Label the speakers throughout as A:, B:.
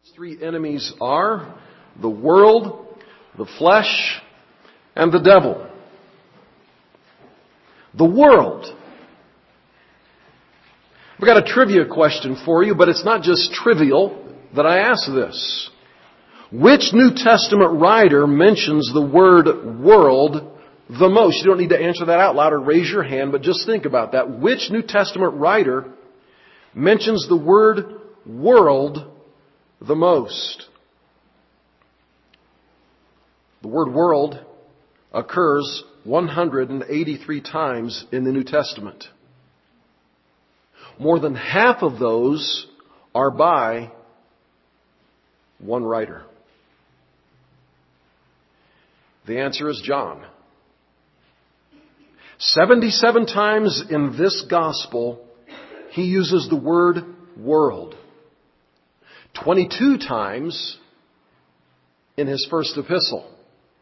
A: Three enemies are the world, the flesh, and the devil. The world. I've got a trivia question for you, but it's not just trivial that I ask this. Which New Testament writer mentions the word world the most? You don't need to answer that out loud or raise your hand, but just think about that. Which New Testament writer mentions the word world the most? The word world occurs 183 times in the New Testament. More than half of those are by one writer. The answer is John. 77 times in this gospel, he uses the word world. 22 times in his first epistle.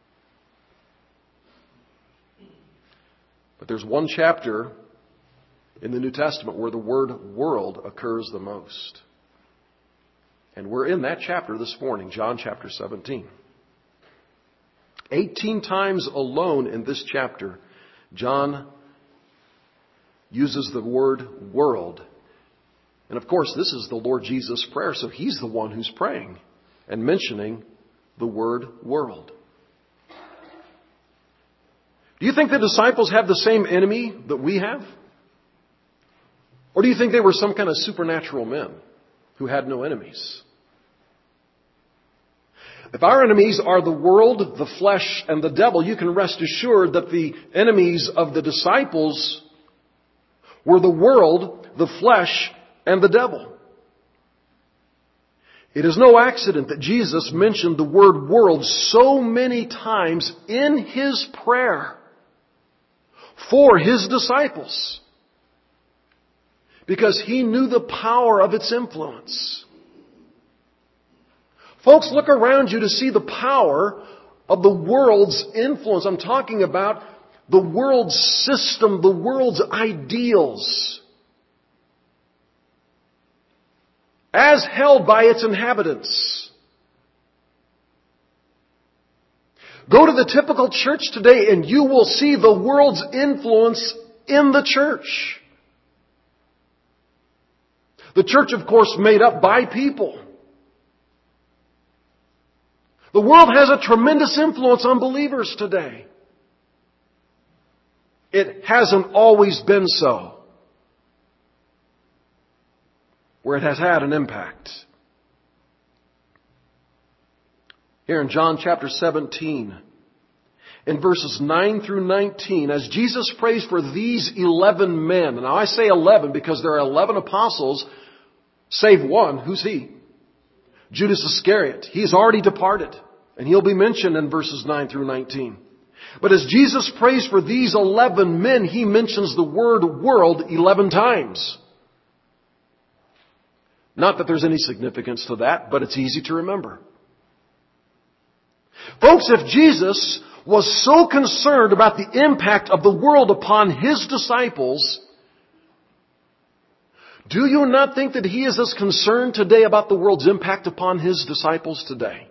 A: But there's one chapter in the New Testament where the word world occurs the most. And we're in that chapter this morning, John chapter 17. 18 times alone in this chapter, John uses the word world. And of course, this is the Lord Jesus' prayer, so he's the one who's praying and mentioning the word world. Do you think the disciples have the same enemy that we have? Or do you think they were some kind of supernatural men who had no enemies? If our enemies are the world, the flesh, and the devil, you can rest assured that the enemies of the disciples were the world, the flesh, and the devil. It is no accident that Jesus mentioned the word world so many times in his prayer for his disciples, because he knew the power of its influence. Folks, look around you to see the power of the world's influence. I'm talking about the world's system, the world's ideals, as held by its inhabitants. Go to the typical church today and you will see the world's influence in the church. The church, of course, made up by people. The world has a tremendous influence on believers today. It hasn't always been so, where it has had an impact. Here in John chapter 17, in verses 9 through 19, as Jesus prays for these 11 men, and now I say 11 because there are 11 apostles, save one. Who's he? Judas Iscariot. He's already departed, and he'll be mentioned in verses 9 through 19. But as Jesus prays for these 11 men, he mentions the word world 11 times. Not that there's any significance to that, but it's easy to remember. Folks, if Jesus was so concerned about the impact of the world upon his disciples, do you not think that he is as concerned today about the world's impact upon his disciples today?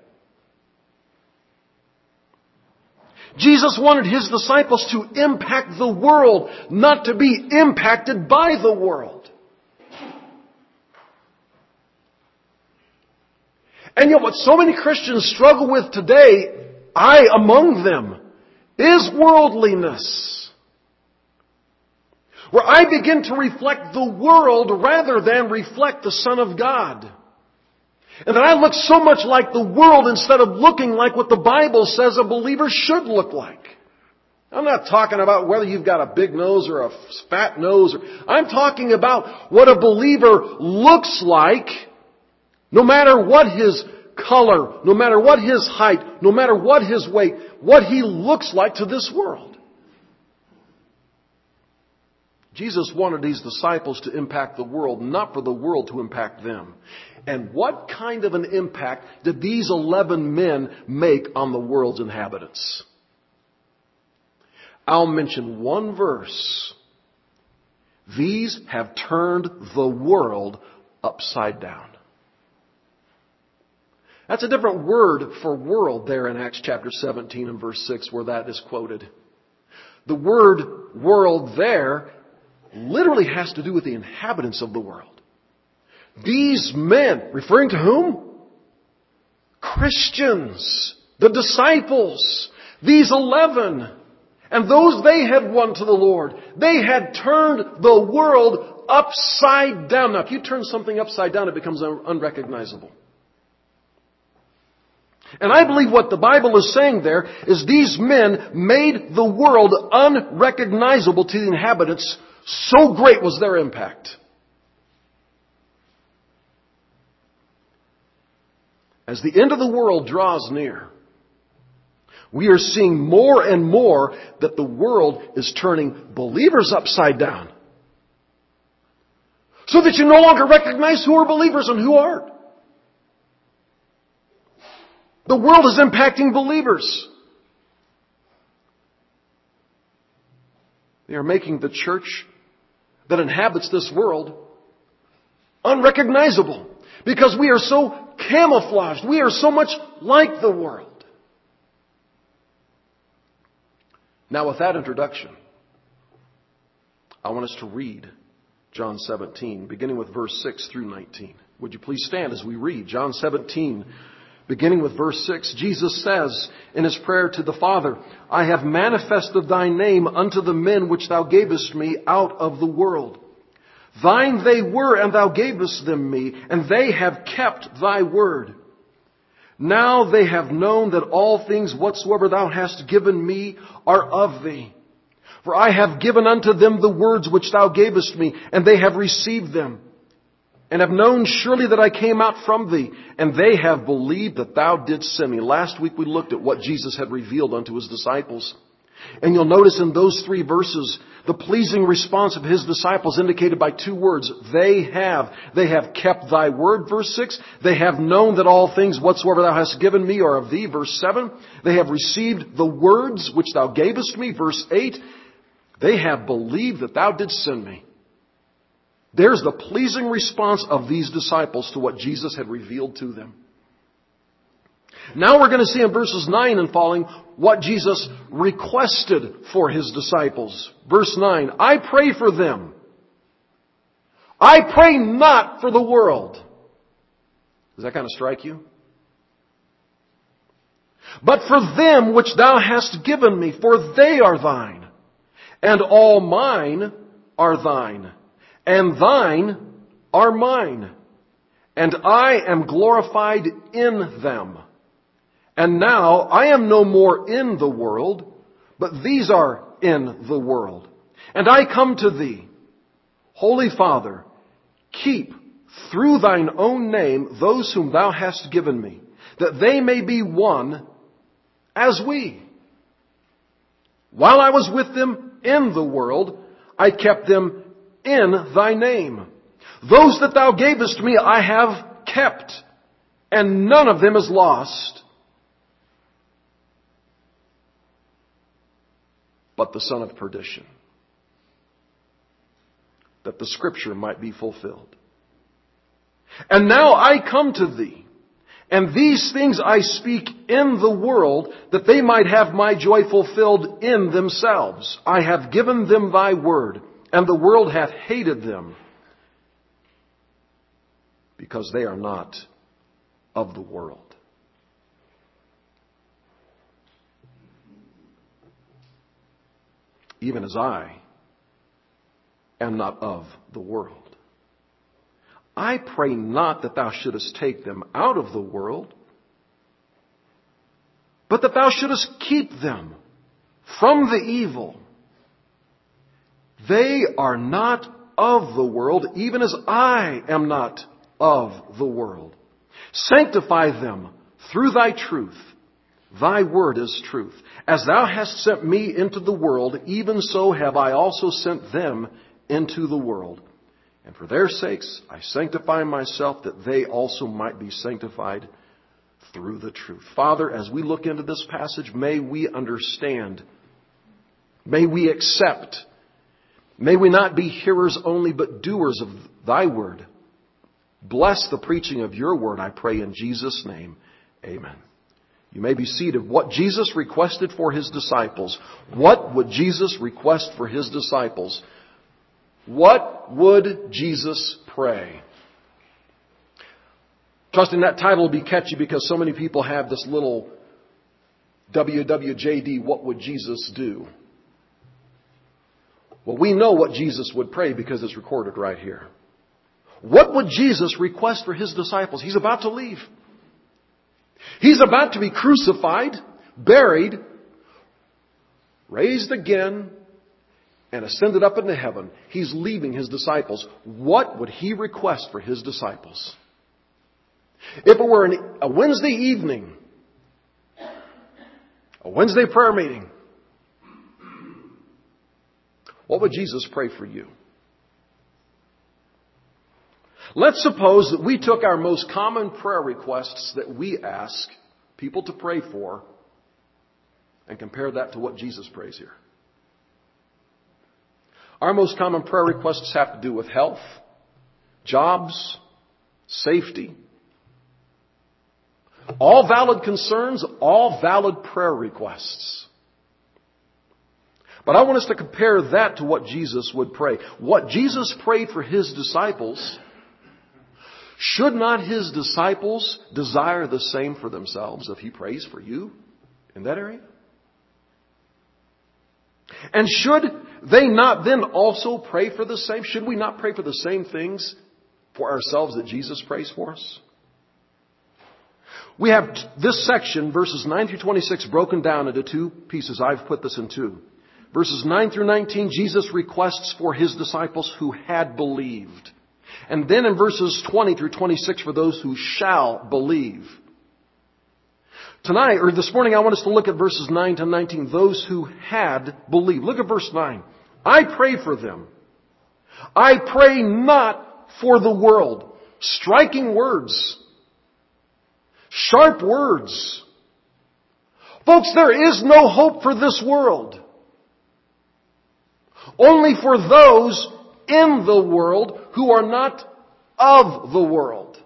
A: Jesus wanted his disciples to impact the world, not to be impacted by the world. And yet what so many Christians struggle with today, I among them, is worldliness. Where I begin to reflect the world rather than reflect the Son of God. And that I look so much like the world instead of looking like what the Bible says a believer should look like. I'm not talking about whether you've got a big nose or a fat nose. I'm talking about what a believer looks like, no matter what his color, no matter what his height, no matter what his weight, what he looks like to this world. Jesus wanted his disciples to impact the world, not for the world to impact them. And what kind of an impact did these 11 men make on the world's inhabitants? I'll mention one verse. These have turned the world upside down. That's a different word for world there in Acts chapter 17 and verse 6 where that is quoted. The word world there literally has to do with the inhabitants of the world. These men, referring to whom? Christians, the disciples, these 11, and those they had won to the Lord. They had turned the world upside down. Now, if you turn something upside down, it becomes unrecognizable. And I believe what the Bible is saying there is these men made the world unrecognizable to the inhabitants. So great was their impact. As the end of the world draws near, we are seeing more and more that the world is turning believers upside down. So that you no longer recognize who are believers and who aren't. The world is impacting believers. They are making the church that inhabits this world unrecognizable because we are so camouflaged. We are so much like the world. Now, with that introduction, I want us to read John 17, beginning with verse 6 through 19. Would you please stand as we read John 17, beginning with verse 6. Jesus says in His prayer to the Father, I have manifested Thy name unto the men which Thou gavest me out of the world. Thine they were, and Thou gavest them me, and they have kept Thy word. Now they have known that all things whatsoever Thou hast given me are of Thee. For I have given unto them the words which Thou gavest me, and they have received them, and have known surely that I came out from Thee, and they have believed that Thou didst send me. Last week we looked at what Jesus had revealed unto His disciples. And you'll notice in those 3 verses, the pleasing response of His disciples indicated by 2 words. They have kept Thy word, verse 6. They have known that all things whatsoever Thou hast given me are of Thee, verse 7. They have received the words which Thou gavest me, verse 8. They have believed that Thou didst send me. There's the pleasing response of these disciples to what Jesus had revealed to them. Now we're going to see in verses 9 and following what Jesus requested for His disciples. Verse 9, I pray for them. I pray not for the world. Does that kind of strike you? But for them which Thou hast given me, for they are Thine. And all mine are Thine. And Thine are mine. And I am glorified in them. And now I am no more in the world, but these are in the world. And I come to Thee. Holy Father, keep through Thine own name those whom Thou hast given me, that they may be one as we. While I was with them in the world, I kept them in Thy name. Those that Thou gavest me I have kept, and none of them is lost, but the son of perdition, that the scripture might be fulfilled. And now I come to Thee, and these things I speak in the world, that they might have my joy fulfilled in themselves. I have given them Thy word, and the world hath hated them, because they are not of the world. Even as I am not of the world. I pray not that Thou shouldest take them out of the world, but that Thou shouldest keep them from the evil. They are not of the world, even as I am not of the world. Sanctify them through Thy truth. Thy word is truth. As Thou hast sent me into the world, even so have I also sent them into the world. And for their sakes I sanctify myself, that they also might be sanctified through the truth. Father, as we look into this passage, may we understand, may we accept, may we not be hearers only, but doers of Thy word. Bless the preaching of Your word, I pray in Jesus' name. Amen. You may be seated. What Jesus requested for His disciples. What would Jesus request for His disciples? What would Jesus pray? Trusting that title will be catchy because so many people have this little WWJD, what would Jesus do? Well, we know what Jesus would pray because it's recorded right here. What would Jesus request for His disciples? He's about to leave. He's about to be crucified, buried, raised again, and ascended up into heaven. He's leaving His disciples. What would He request for His disciples? If it were a Wednesday evening, a Wednesday prayer meeting, what would Jesus pray for you? Let's suppose that we took our most common prayer requests that we ask people to pray for and compared that to what Jesus prays here. Our most common prayer requests have to do with health, jobs, safety. All valid concerns, all valid prayer requests. But I want us to compare that to what Jesus would pray. What Jesus prayed for His disciples, should not His disciples desire the same for themselves if He prays for you in that area? And should they not then also pray for the same? Should we not pray for the same things for ourselves that Jesus prays for us? We have this section, verses 9 through 26, broken down into two pieces. I've put this in two. Verses 9 through 19, Jesus requests for His disciples who had believed. And then in verses 20 through 26, for those who shall believe. Tonight, or this morning, I want us to look at verses 9 to 19, those who had believed. Look at verse 9. I pray for them. I pray not for the world. Striking words. Sharp words. Folks, there is no hope for this world. Only for those in the world who are not of the world.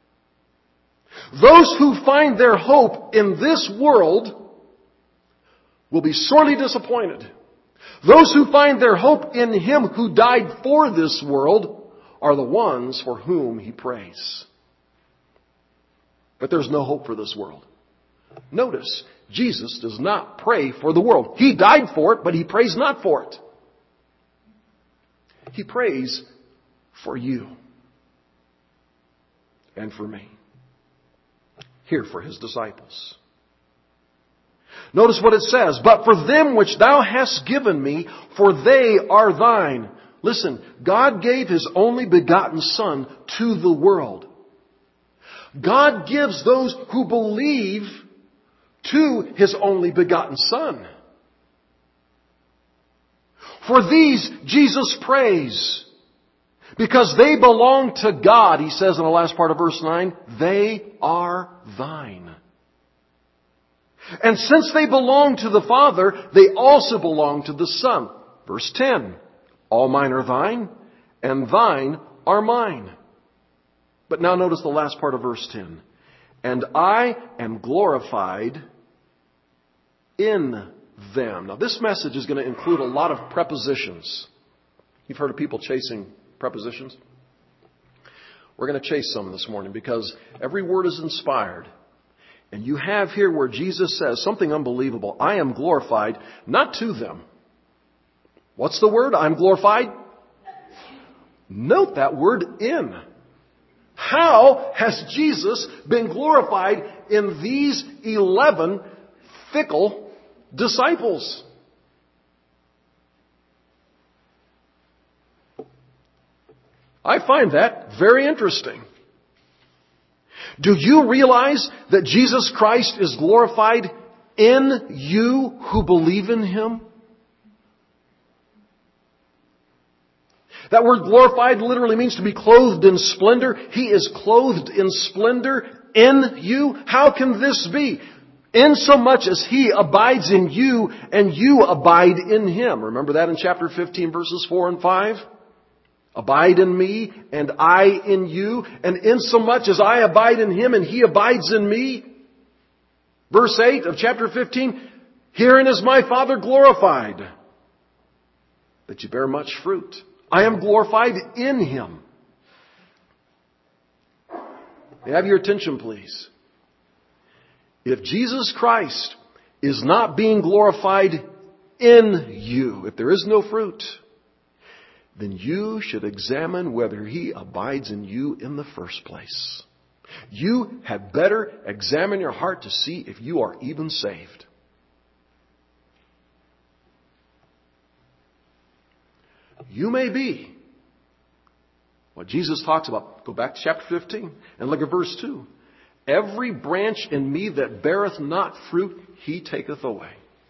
A: Those who find their hope in this world will be sorely disappointed. Those who find their hope in Him who died for this world are the ones for whom He prays. But there's no hope for this world. Notice, Jesus does not pray for the world. He died for it, but He prays not for it. He prays for you and for me. Here for His disciples. Notice what it says. But for them which Thou hast given me, for they are Thine. Listen, God gave His only begotten Son to the world. God gives those who believe to His only begotten Son. For these, Jesus prays. Because they belong to God, He says in the last part of verse 9, they are Thine. And since they belong to the Father, they also belong to the Son. Verse 10, all mine are Thine, and Thine are mine. But now notice the last part of verse 10. And I am glorified in them. Now this message is going to include a lot of prepositions. You've heard of people chasing prepositions? We're going to chase some this morning because every word is inspired. And you have here where Jesus says something unbelievable. I am glorified, not to them. What's the word? I'm glorified? Note that word in. How has Jesus been glorified in these 11 fickle disciples? I find that very interesting. Do you realize that Jesus Christ is glorified in you who believe in Him? That word glorified literally means to be clothed in splendor. He is clothed in splendor in you. How can this be? In so much as He abides in you and you abide in Him. Remember that in chapter 15 verses 4 and 5? Abide in me and I in you. And in so much as I abide in Him and He abides in me. Verse 8 of chapter 15, herein is my Father glorified, that you bear much fruit. I am glorified in Him. May I have your attention, please? If Jesus Christ is not being glorified in you, if there is no fruit, then you should examine whether He abides in you in the first place. You had better examine your heart to see if you are even saved. You may be. What Jesus talks about, go back to chapter 15 and look at verse 2. Every branch in me that beareth not fruit, He taketh away.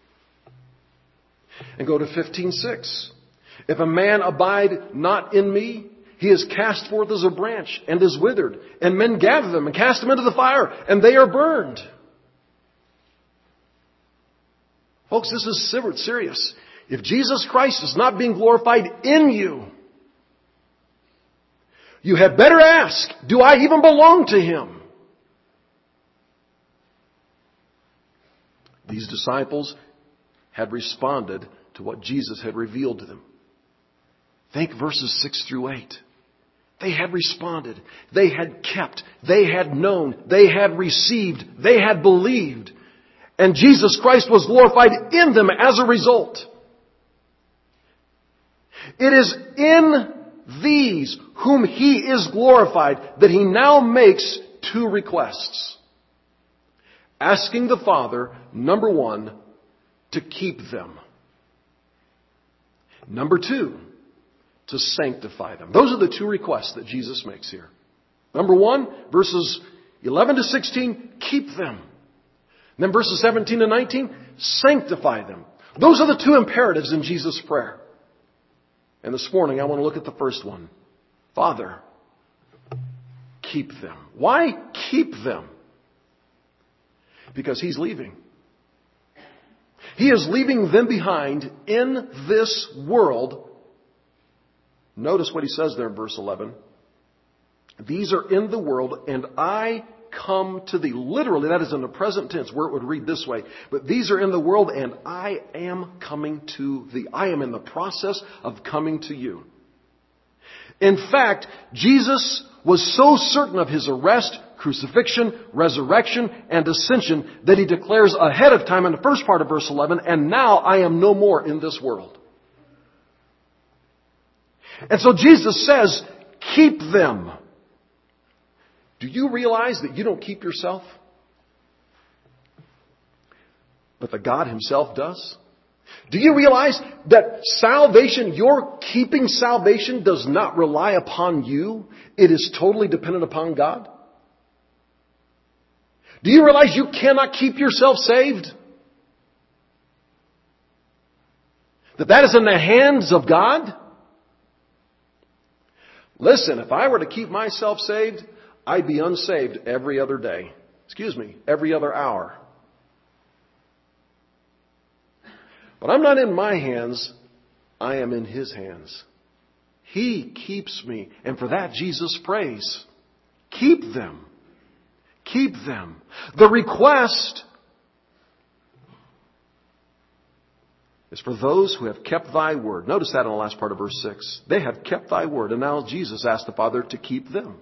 A: And go to 15:6. If a man abide not in me, he is cast forth as a branch and is withered. And men gather them and cast them into the fire, and they are burned. Folks, this is serious. If Jesus Christ is not being glorified in you, you had better ask, do I even belong to Him? These disciples had responded to what Jesus had revealed to them. Think verses 6 through 8. They had responded. They had kept. They had known. They had received. They had believed. And Jesus Christ was glorified in them as a result. It is in these whom He is glorified that He now makes two requests. Asking the Father, number one, to keep them. Number two, to sanctify them. Those are the two requests that Jesus makes here. Number one, verses 11 to 16, keep them. And then verses 17 to 19, sanctify them. Those are the two imperatives in Jesus' prayer. And this morning I want to look at the first one. Father, keep them. Why keep them? Because He's leaving. He is leaving them behind in this world. Notice what He says there in verse 11. These are in the world, and I come to thee. Literally, that is in the present tense where it would read this way. But these are in the world, and I am coming to thee. I am in the process of coming to you. In fact, Jesus was so certain of His arrest, crucifixion, resurrection, and ascension that He declares ahead of time in the first part of verse 11, and now I am no more in this world. And so Jesus says, keep them. Do you realize that you don't keep yourself? But that God Himself does? Do you realize that salvation, your keeping salvation, does not rely upon you? It is totally dependent upon God? Do you realize you cannot keep yourself saved? That is in the hands of God? Listen, if I were to keep myself saved, I'd be unsaved every other day. Every other hour. But I'm not in my hands. I am in His hands. He keeps me. And for that, Jesus prays. Keep them. Keep them. The request is for those who have kept Thy word. Notice that in the last part of verse 6. They have kept Thy word. And now Jesus asked the Father to keep them.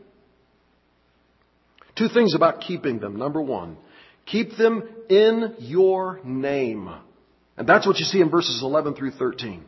A: Two things about keeping them. Number one, keep them in your name. And that's what you see in verses 11 through 13.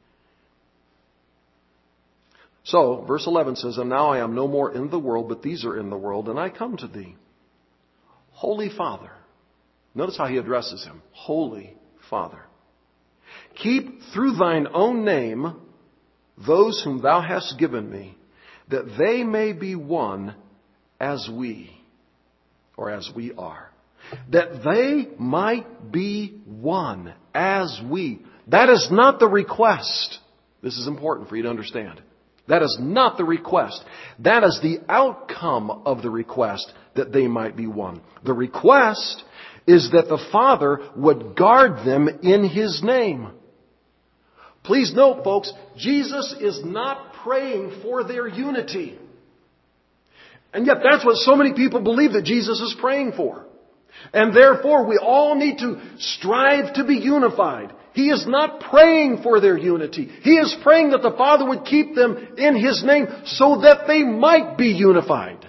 A: So, verse 11 says, and now I am no more in the world, but these are in the world, and I come to thee. Holy Father. Notice how He addresses Him. Holy Father. Keep through Thine own name those whom Thou hast given me, that they may be one as we are. That they might be one as we. That is not the request. This is important for you to understand. That is not the request. That is the outcome of the request, that they might be one. The request is that the Father would guard them in His name. Please note, folks, Jesus is not praying for their unity. And yet that's what so many people believe that Jesus is praying for. And therefore, we all need to strive to be unified. He is not praying for their unity. He is praying that the Father would keep them in His name so that they might be unified.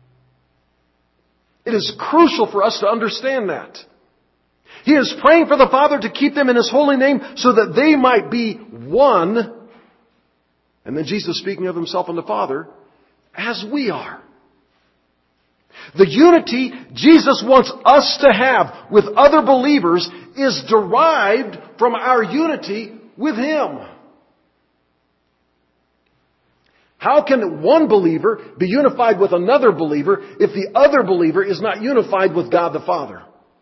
A: It is crucial for us to understand that. He is praying for the Father to keep them in His holy name so that they might be one. And then Jesus speaking of Himself and the Father, as we are. The unity Jesus wants us to have with other believers is derived from our unity with Him. How can one believer be unified with another believer if the other believer is not unified with God the Father?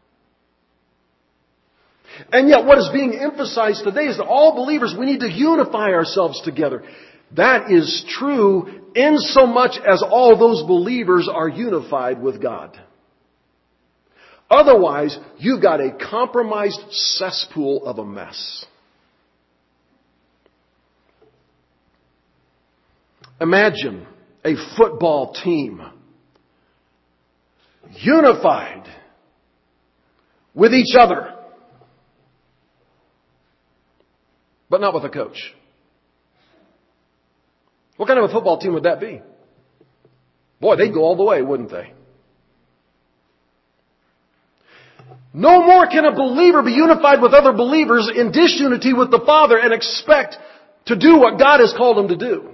A: And yet what is being emphasized today is that all believers, we need to unify ourselves together. That is true in so much as all those believers are unified with God. Otherwise, you've got a compromised cesspool of a mess. Imagine a football team unified with each other, but not with a coach. What kind of a football team would that be? Boy, they'd go all the way, wouldn't they? No more can a believer be unified with other believers in disunity with the Father and expect to do what God has called him to do.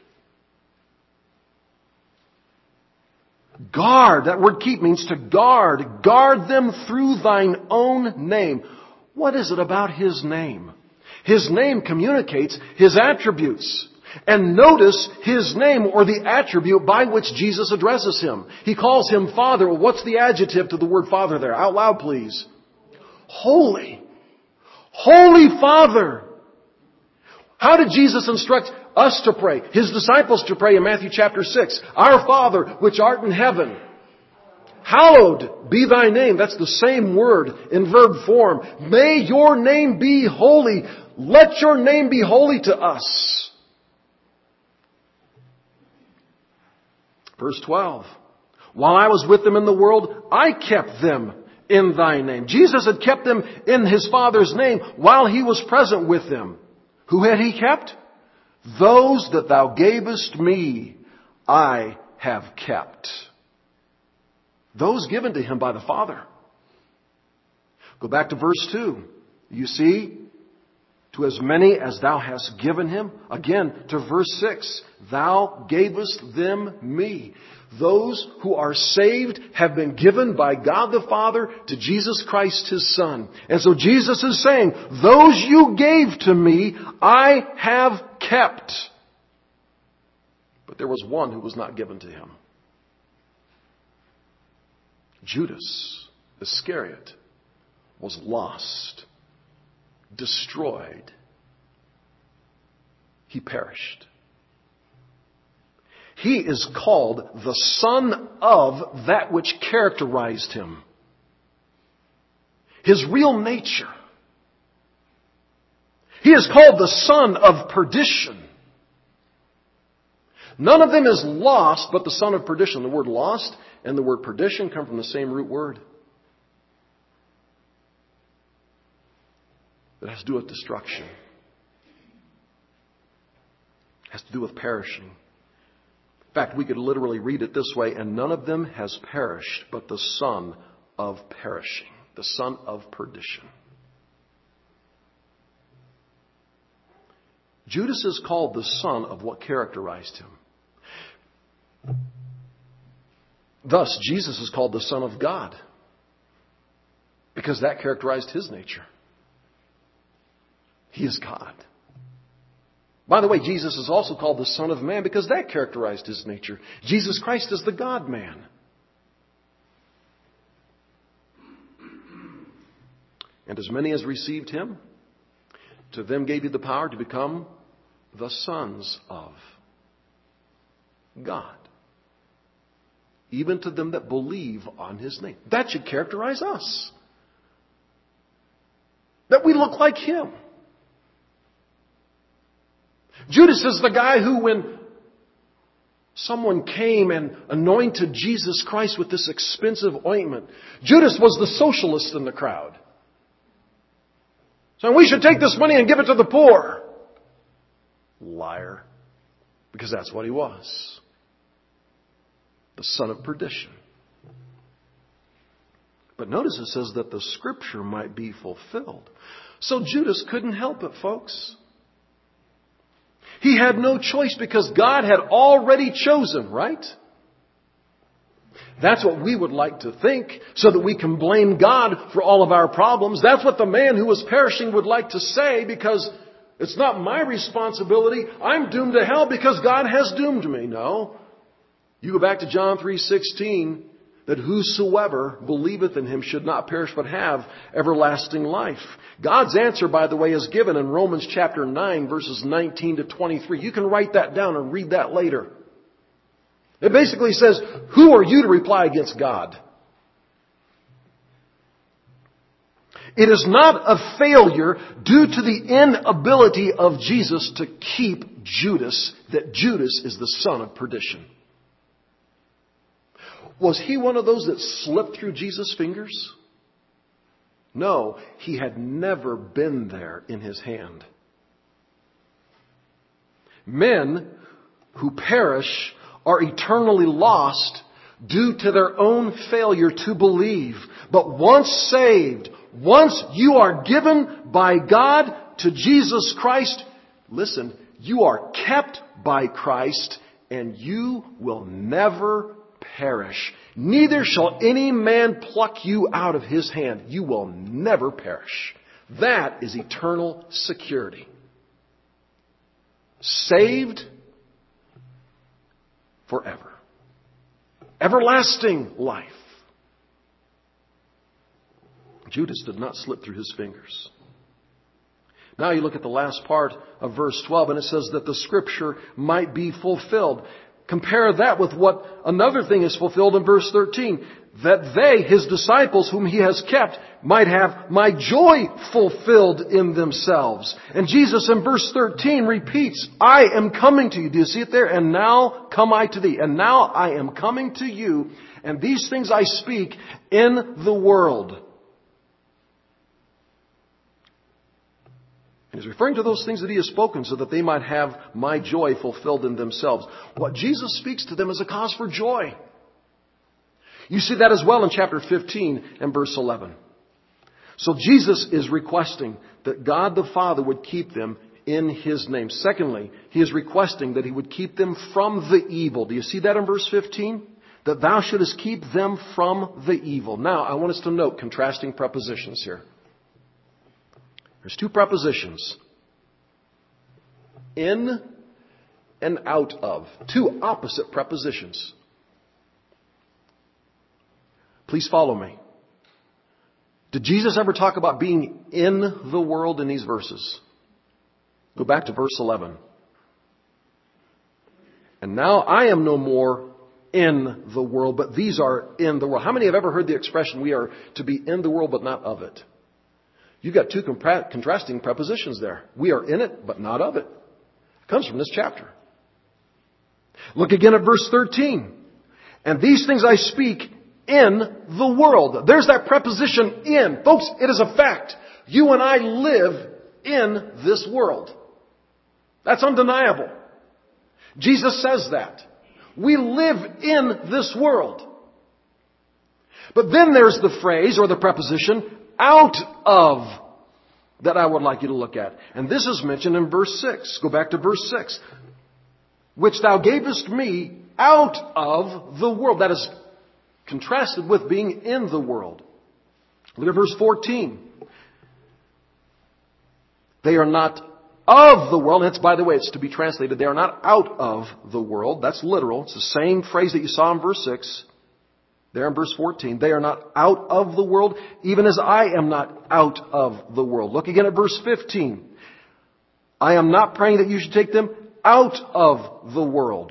A: Guard, that word keep means to guard. Guard them through thine own name. What is it about His name? His name communicates His attributes. And notice His name or the attribute by which Jesus addresses Him. He calls Him Father. Well, what's the adjective to the word Father there? Out loud, please. Holy. Holy Father. How did Jesus instruct us to pray? His disciples to pray in Matthew chapter 6. Our Father, which art in heaven. Hallowed be thy name. That's the same word in verb form. May your name be holy. Let your name be holy to us. Verse 12. While I was with them in the world, I kept them in thy name. Jesus had kept them in His Father's name while He was present with them. Who had He kept? Those that thou gavest me, I have kept. Those given to Him by the Father. Go back to verse 2. You see, to as many as thou hast given Him. Again, to verse 6. Thou gavest them me. Those who are saved have been given by God the Father to Jesus Christ His Son. And so Jesus is saying, those you gave to me, I have kept. But there was one who was not given to Him. Judas Iscariot was lost, destroyed. He perished. He is called the son of that which characterized him. His real nature. He is called the son of perdition. None of them is lost but the son of perdition. The word lost and the word perdition come from the same root word. It has to do with destruction. It has to do with perishing. In fact, we could literally read it this way, and none of them has perished but the son of perishing, the son of perdition. Judas is called the son of what characterized him. Thus, Jesus is called the Son of God because that characterized His nature. He is God. By the way, Jesus is also called the Son of Man because that characterized His nature. Jesus Christ is the God-man. And as many as received Him, to them gave He the power to become the sons of God. Even to them that believe on His name. That should characterize us. That we look like Him. Judas is the guy who, when Someone came and anointed Jesus Christ with this expensive ointment. Judas was the socialist in the crowd. So we should take this money and give it to the poor. Liar. Because that's what he was. The son of perdition. But notice it says that the scripture might be fulfilled. So Judas couldn't help it, folks. He had no choice because God had already chosen, right? That's what we would like to think so that we can blame God for all of our problems. That's what the man who was perishing would like to say because it's not my responsibility. I'm doomed to hell because God has doomed me. No. You go back to John 3:16, that whosoever believeth in him should not perish but have everlasting life. God's answer, by the way, is given in Romans chapter 9, verses 19 to 23. You can write that down and read that later. It basically says, who are you to reply against God? It is not a failure due to the inability of Jesus to keep Judas, that Judas is the son of perdition. Was he one of those that slipped through Jesus' fingers? No, he had never been there in his hand. Men who perish are eternally lost due to their own failure to believe. But once saved, once you are given by God to Jesus Christ, listen, you are kept by Christ and you will never perish. Neither shall any man pluck you out of his hand. You will never perish. That is eternal security. Saved forever. Everlasting life. Judas did not slip through his fingers. Now you look at the last part of verse 12 and it says that the scripture might be fulfilled. Compare that with what another thing is fulfilled in verse 13. That they, his disciples whom he has kept, might have my joy fulfilled in themselves. And Jesus in verse 13 repeats, I am coming to you. Do you see it there? And now come I to thee. And now I am coming to you. And these things I speak in the world. He's referring to those things that he has spoken so that they might have my joy fulfilled in themselves. What Jesus speaks to them is a cause for joy. You see that as well in chapter 15 and verse 11. So Jesus is requesting that God the Father would keep them in his name. Secondly, he is requesting that he would keep them from the evil. Do you see that in verse 15? That thou shouldest keep them from the evil. Now, I want us to note contrasting prepositions here. There's two prepositions. In and out of. Two opposite prepositions. Please follow me. Did Jesus ever talk about being in the world in these verses? Go back to verse 11. And now I am no more in the world, but these are in the world. How many have ever heard the expression, we are to be in the world but not of it? You've got two contrasting prepositions there. We are in it, but not of it. It comes from this chapter. Look again at verse 13. And these things I speak in the world. There's that preposition in. Folks, it is a fact. You and I live in this world. That's undeniable. Jesus says that. We live in this world. But then there's the phrase or the preposition out of that I would like you to look at. And this is mentioned in verse 6. Go back to verse 6. Which thou gavest me out of the world. That is contrasted with being in the world. Look at verse 14. They are not of the world. And it's, by the way, it's to be translated, they are not out of the world. That's literal. It's the same phrase that you saw in verse 6. There in verse 14, they are not out of the world, even as I am not out of the world. Look again at verse 15. I am not praying that you should take them out of the world.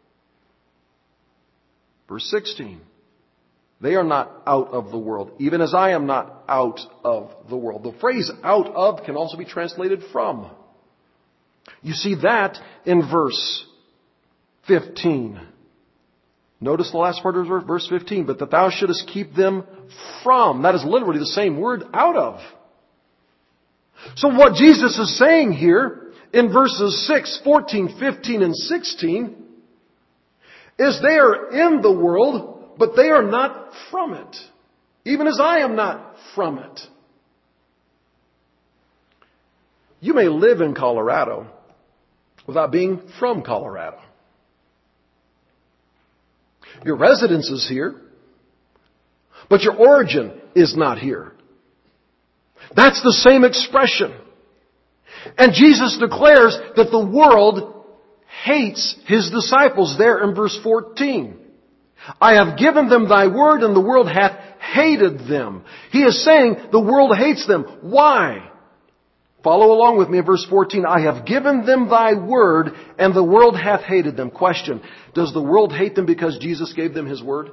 A: Verse 16. They are not out of the world, even as I am not out of the world. The phrase out of can also be translated from. You see that in verse 15. Notice the last part of verse 15. But that thou shouldest keep them from. That is literally the same word, out of. So what Jesus is saying here in verses 6, 14, 15, and 16 is they are in the world, but they are not from it. Even as I am not from it. You may live in Colorado without being from Colorado. Your residence is here, but your origin is not here. That's the same expression. And Jesus declares that the world hates His disciples there in verse 14. I have given them thy word, and the world hath hated them. He is saying the world hates them. Why? Follow along with me in verse 14. I have given them thy word, and the world hath hated them. Question. Does the world hate them because Jesus gave them His word?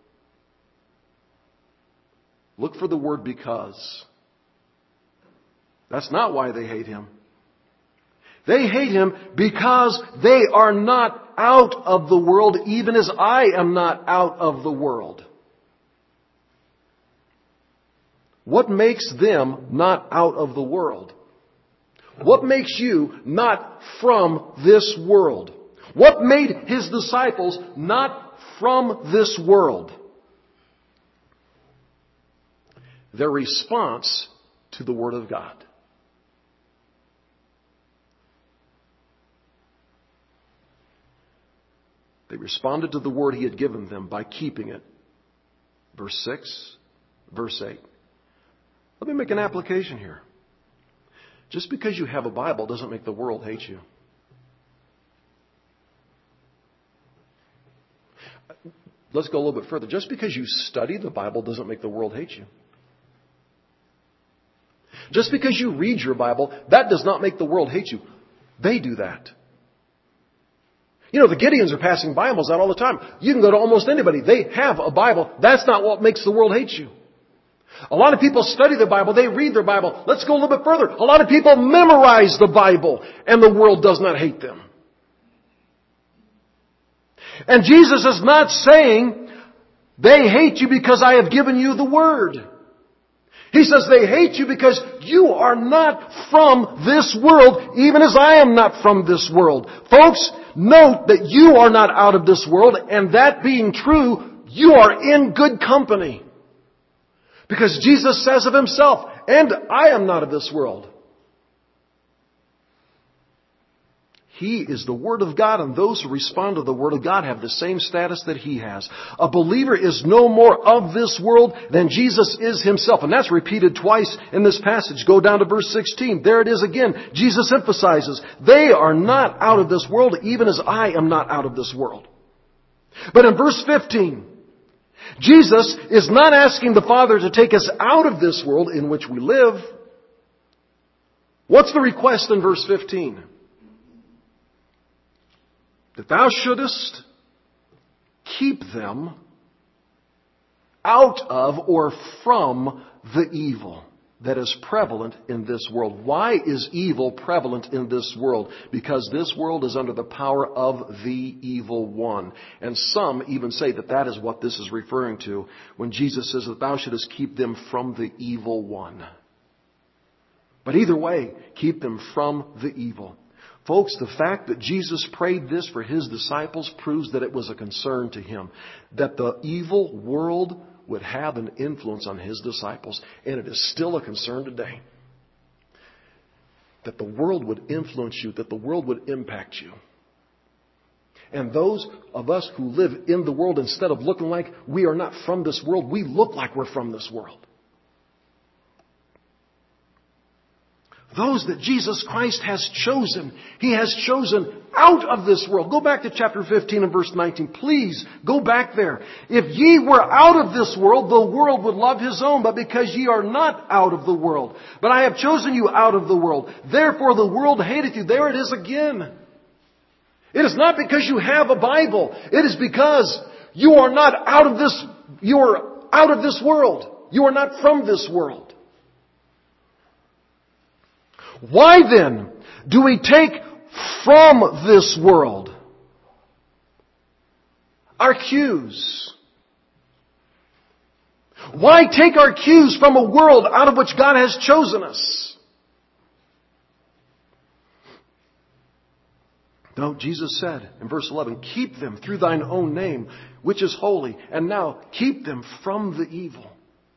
A: Look for the word because. That's not why they hate Him. They hate Him because they are not out of the world, even as I am not out of the world. What makes them not out of the world? What makes you not from this world? What made His disciples not from this world? Their response to the Word of God. They responded to the Word He had given them by keeping it. Verse 6, verse 8. Let me make an application here. Just because you have a Bible doesn't make the world hate you. Let's go a little bit further. Just because you study the Bible doesn't make the world hate you. Just because you read your Bible, that does not make the world hate you. They do that. You know, the Gideons are passing Bibles out all the time. You can go to almost anybody. They have a Bible. That's not what makes the world hate you. A lot of people study the Bible. They read their Bible. Let's go a little bit further. A lot of people memorize the Bible, and the world does not hate them. And Jesus is not saying, they hate you because I have given you the Word. He says they hate you because you are not from this world, even as I am not from this world. Folks, note that you are not out of this world, and that being true, you are in good company. Because Jesus says of Himself, and I am not of this world. He is the Word of God, and those who respond to the Word of God have the same status that He has. A believer is no more of this world than Jesus is Himself. And that's repeated twice in this passage. Go down to verse 16. There it is again. Jesus emphasizes, they are not out of this world, even as I am not out of this world. But in verse 15, Jesus is not asking the Father to take us out of this world in which we live. What's the request in verse 15? That thou shouldest keep them out of or from the evil that is prevalent in this world. Why is evil prevalent in this world? Because this world is under the power of the evil one. And some even say that that is what this is referring to when Jesus says that thou shouldest keep them from the evil one. But either way, keep them from the evil. Folks, the fact that Jesus prayed this for His disciples proves that it was a concern to Him. That the evil world would have an influence on His disciples. And it is still a concern today. That the world would influence you. That the world would impact you. And those of us who live in the world, instead of looking like we are not from this world, we look like we're from this world. Those that Jesus Christ has chosen, He has chosen out of this world. Go back to chapter 15 and verse 19. Please, go back there. If ye were out of this world, the world would love his own. But because ye are not out of the world, but I have chosen you out of the world, therefore the world hateth you. There it is again. It is not because you have a Bible. It is because you are not out of this, you are out of this world. You are not from this world. Why then do we take from this world? our cues? Why take our cues from a world out of which God has chosen us? No, Jesus said in verse 11, keep them through thine own name, which is holy. And now keep them from the evil.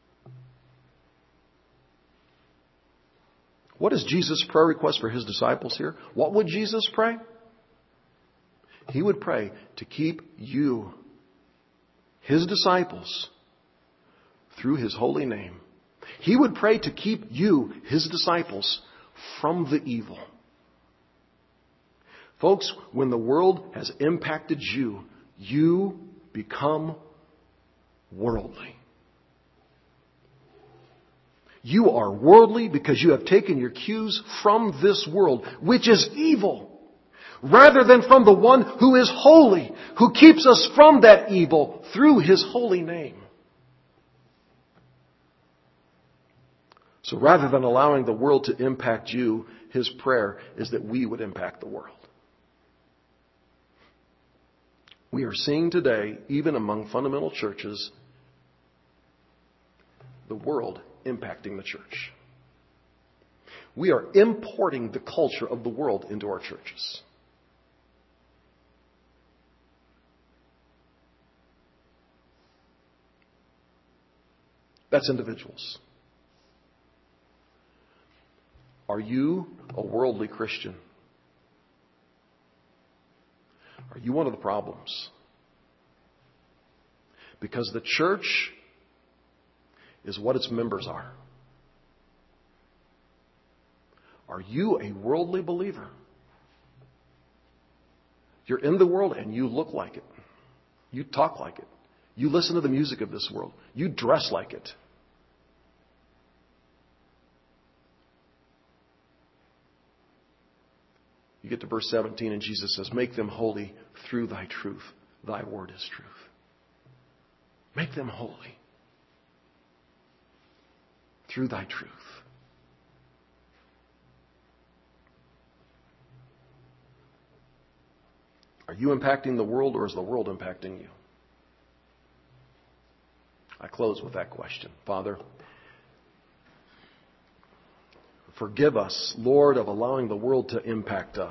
A: What is Jesus' prayer request for his disciples here? What would Jesus pray? He would pray to keep you, his disciples, through his holy name. He would pray to keep you, his disciples, from the evil. Folks, when the world has impacted you, you become worldly. You are worldly because you have taken your cues from this world, which is evil, rather than from the one who is holy, who keeps us from that evil through his holy name. So rather than allowing the world to impact you, his prayer is that we would impact the world. We are seeing today, even among fundamental churches, the world impacting the church. We are importing the culture of the world into our churches. That's individuals. Are you a worldly Christian? Are you one of the problems? Because the church is what its members are. Are you a worldly believer? You're in the world and you look like it. You talk like it. You listen to the music of this world. You dress like it. You get to verse 17 and Jesus says, make them holy through thy truth. Thy word is truth. Make them holy through thy truth. Are you impacting the world or is the world impacting you? I close with that question. Father, forgive us, Lord, of allowing the world to impact us.